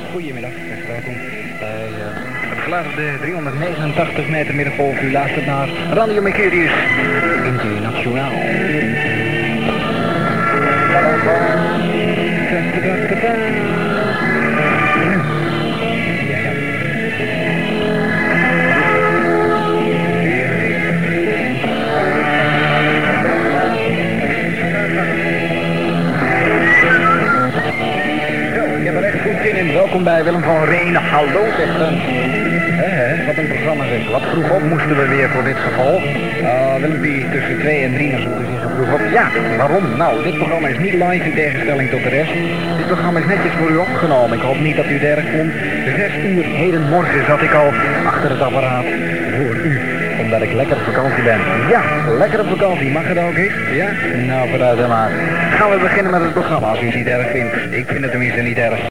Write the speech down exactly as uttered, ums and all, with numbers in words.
Goedemiddag, welkom bij uh, het geluisterde driehonderdnegenentachtig meter middengolf. U luistert naar Radio Mercurius Internationaal. Ja, ja. Ik heb er echt goed zin in. Welkom bij Willem van Reen. Hallo, zegt een. Hé, wat een programma zeg. Wat vroeg op moesten we weer voor dit geval. Uh, Willempie tussen twee en drie moeten zeggen vroeg op. Ja, waarom? Nou, dit programma is niet live in tegenstelling tot de rest. Dit programma is netjes voor u opgenomen. Ik hoop niet dat u het erg vond. Zes uur hedenmorgen zat ik al achter het apparaat voor u. Omdat ik lekker op vakantie ben. Ja, lekker op vakantie. Mag het ook eens? Ja? Nou, vooruit dan maar. Gaan we beginnen met het programma als u het niet erg vindt. Ik vind het tenminste niet erg.